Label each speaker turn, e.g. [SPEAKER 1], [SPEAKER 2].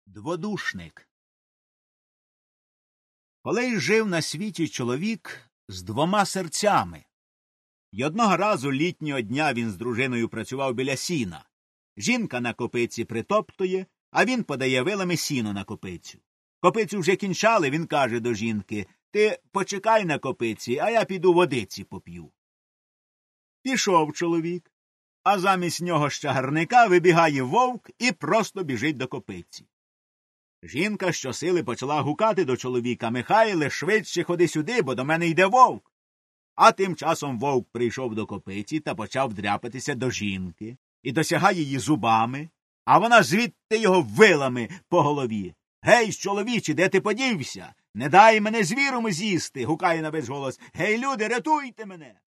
[SPEAKER 1] Дводушник. Колись жив на світі чоловік з двома серцями. й одного разу літнього дня він з дружиною працював біля сіна. Жінка на копиці притоптує, а він подає вилами сіно на копицю. Копицю вже кінчали, він каже до жінки: «Ти почекай на копиці, а я піду водиці поп'ю». Пішов чоловік, а замість нього з чагарника вибігає вовк і просто біжить до копиці. Жінка щосили почала гукати до чоловіка: «Михайле, швидше ходи сюди, бо до мене йде вовк». А тим часом вовк прийшов до копиці та почав дряпатися до жінки і досягає її зубами, а вона звідти його вилами по голові. «Гей, чоловіче, де ти подівся? Не дай мене звіром з'їсти!» – гукає на весь голос. «Гей, люди, рятуйте мене!»